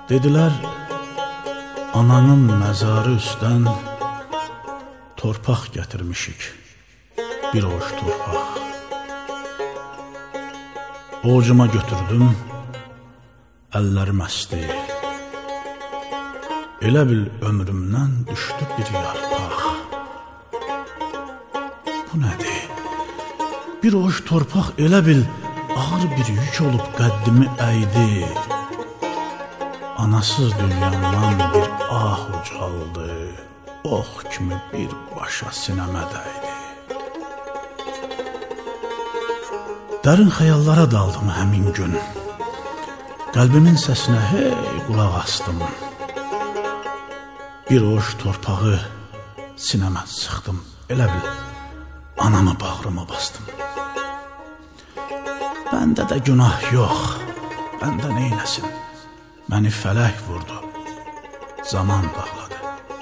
Dedilər, ananın məzarı üstdən torpaq gətirmişik, bir ovuc torpaq. Ovucuma götürdüm, əllərim əsdi. Elə bil ömrümdən düşdü bir yarpaq. Bu nədir? Bir ovuc torpaq elə bil ağır bir yük olub qəddimi əydi. Anasız dünyamdan bir ah ucaldı, ox kimi bir başa sinəmə dəydi. Dərin xəyallara daldım həmin gün. Qəlbimin səsinə hey qulaq asdım. Bir ovuc torpağı sinəmə sıxdım, elə bil anamı bağrıma bastım. Bəndə də günah yox, bəndə neynəsin? Məni fələk vurdu, zaman bağladı.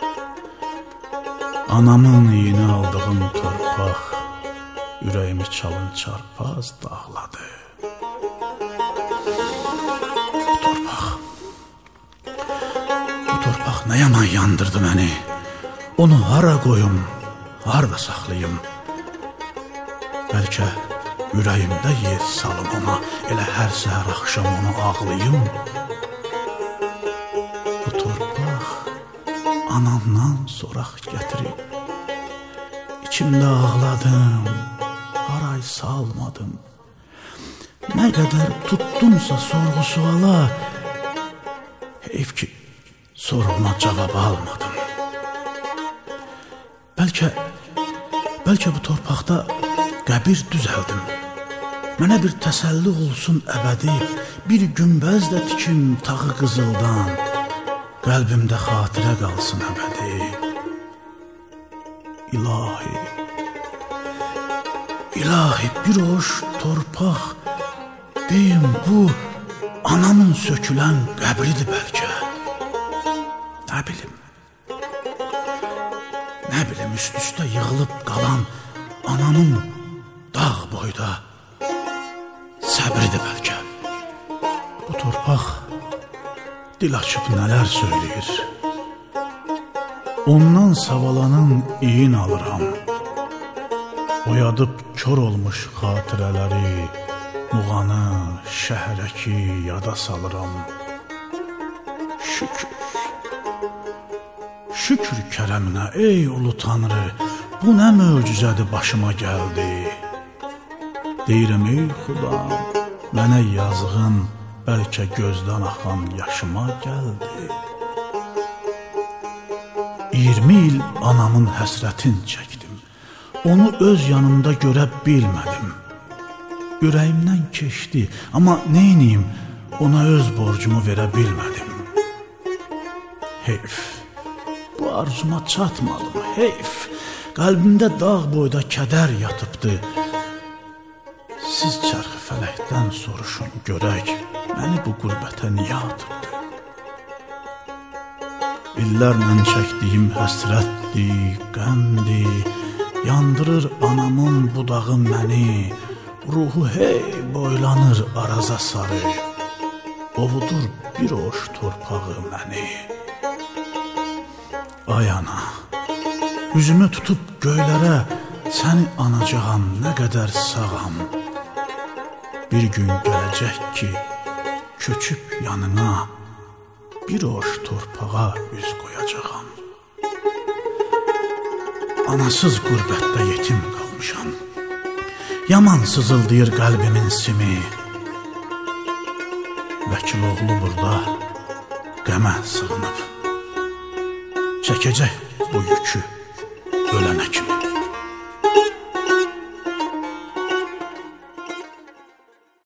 Anamın iyini aldığım torpaq ürəyimi çalın çarpaz dağladı. Bu torpaq nə yaman yandırdı məni. Onu hara qoyum, harada saxlayım? Bəlkə ürəyimdə yer salım ona, elə hər səhər axşam onu ağlayım. Bu torpaq anamdan soraq gətirib, İçimdə ağladım, haray salmadım. Nə qədər tutdumsa sorğu suala, heyf ki sorğuma cavab almadım. Bəlkə bu torpaqda qəbir düzəldim. Mənə bir təsəlli olsun əbədi, bir günbəz də tikim tağı qızıldan, qəlbimdə xatirə qalsın əbədi. İlahi bir ovuc torpaq, deyim bu anamın sökülən qəbridir bəlkə. Nə bilim üst-üstə yığılıb qalan anamın dağ boyda səbridir bəlkə. Bu torpaq dil açıb nələr söyləyir. Ondan savalanın iyin alıram. Oyadıb kör olmuş xatirələri, muğanı, şəhərəki yada salıram. Şükür kərəminə ey ulu Tanrı, bu nə möcüzədir başıma gəldi. Deyirəm ey Xudam, mənə yazığın bəlkə gözdən axan yaşıma gəldi. 20 il anamın həsrətin çəkdim, onu öz yanımda görə bilmədim. Ürəyimdən keçdi, amma neyniyim, ona öz borcumu verə bilmədim. Heyf, bu arzuma çatmadım, heyf. Qəlbimdə dağ boyda kədər yatıbdı. Siz çərxi fələkdən soruşun görək, məni bu qürbətə niyə atıbdı? İllərlə çəkdiyim həsrətdir, qəmdir, yandırır anamın budağı məni, ruhu hey boylanır araza sarı, ovudur bir ovuc torpağı məni. Ay ana, üzümü tutub göylərə səni anacağam, nə qədər sağam. Bir gün gələcək ki, köçüb yanına bir ovuc torpağa üz qoyacağam. Anasız qürbətdə yetim qalmışam, yaman sızıldayır qəlbimin simi. Vəkiloğlu burada qəmə sığınıb, çəkəcək bu yükü ölənə kimi.